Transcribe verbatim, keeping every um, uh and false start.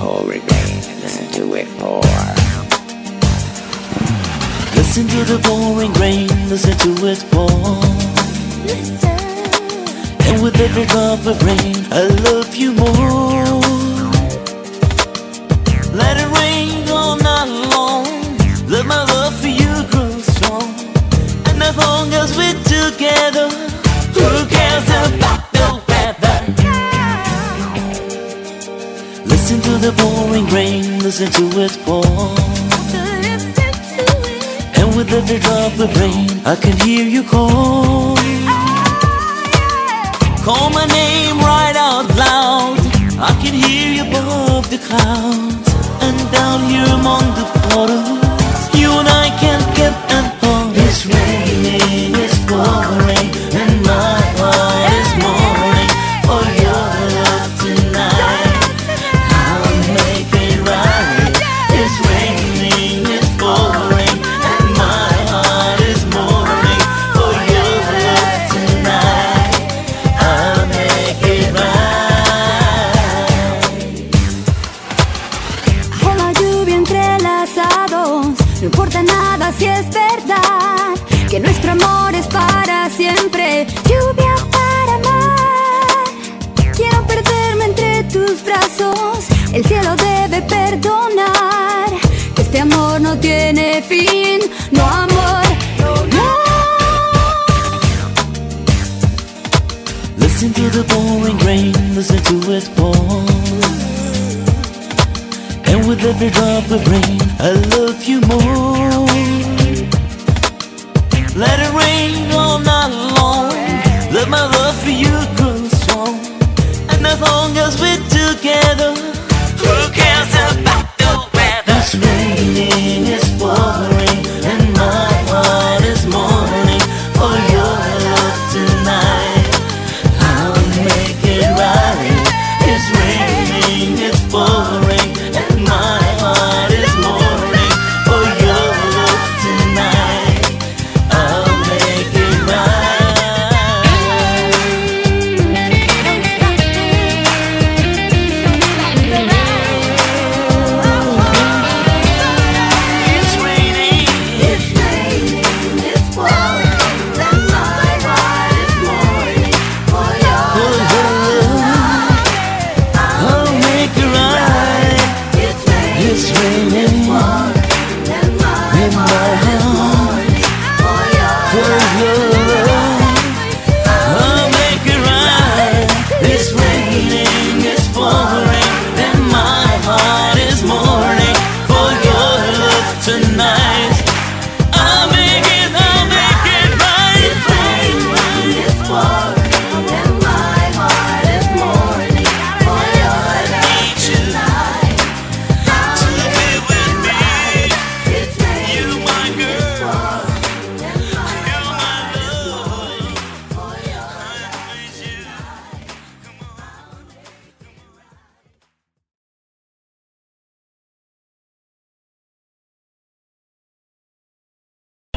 pouring rain, listen to it pour. Listen to the pouring rain, listen to it pour. And with every drop of rain, I love you more. Let it rain all night long, let my love for you grow strong. And as long as we're together, who cares about the weather? Listen to the pouring rain, listen to it pour. And with every drop of rain, I can hear you call. Call my name right out loud. I can hear you above the clouds. And down here among the puddles, you and I can't get apart. It's raining, it's pouring, and my heart is mourning for your love tonight. I'll make it right. It's raining, it's pouring, and my heart is mourning for your love tonight. I'll make it right. Bajo la lluvia entrelazados, no importa nada si es verdad que nuestro amor es para siempre. Lluvia para amar. Quiero perderme entre tus brazos. El cielo debe perdonar. Este amor no tiene fin. No, amor, no. Listen to the pouring rain, listen to it pour. And with every drop of rain, I love you more. Let it rain all night long, let my love for you grow strong. And as long as we're together, who cares